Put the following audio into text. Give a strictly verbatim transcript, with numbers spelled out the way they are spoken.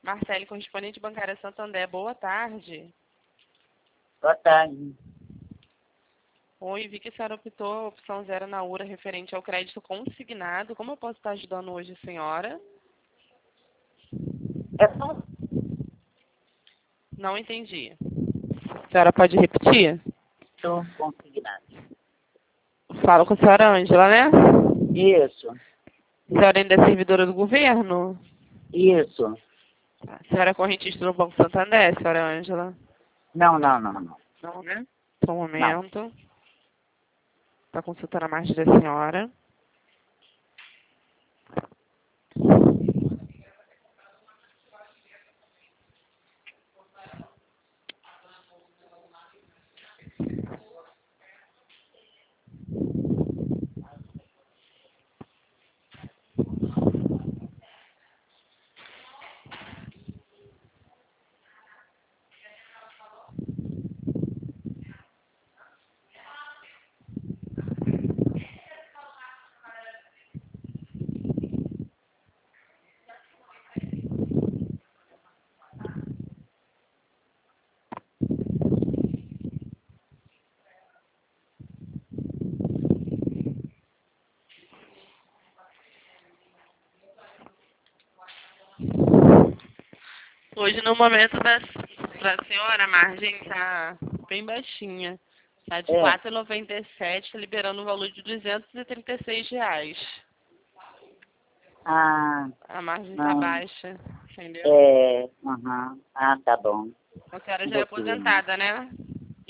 Marcele, correspondente bancária Santander, boa tarde. Boa tarde. Oi, vi que a senhora optou a opção zero na U R A referente ao crédito consignado. Como eu posso estar ajudando hoje a senhora? É só Não entendi. A senhora pode repetir? estou consignado. Falo com a senhora Ângela, né? Isso, A senhora ainda é servidora do governo? isso. A senhora é correntista no Banco Santander, senhora Ângela? Não, não, não, não. Não, né? Só um Não. momento. Está consultando a margem da senhora. Hoje, no momento da, da senhora, a margem está bem baixinha. Está de É. quatro reais e noventa e sete, liberando o valor de duzentos e trinta e seis reais. Ah, A margem está não. baixa, entendeu? É, aham. Ah, tá bom. A senhora Não já é vou querer, não. aposentada, né?